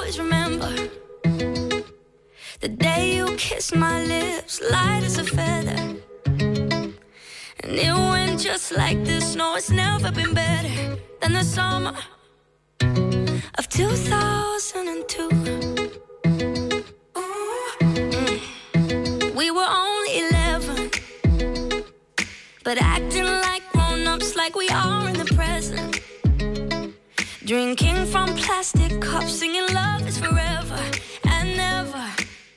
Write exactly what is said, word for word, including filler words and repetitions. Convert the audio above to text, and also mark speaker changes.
Speaker 1: always remember the day you kissed my lips, light as a feather. And it went just like this. No, it's never been better than the summer of two thousand two. Mm. We were only eleven, but acting like grown-ups, like we are in the present. Drinking from plastic cups, singing love is forever and never.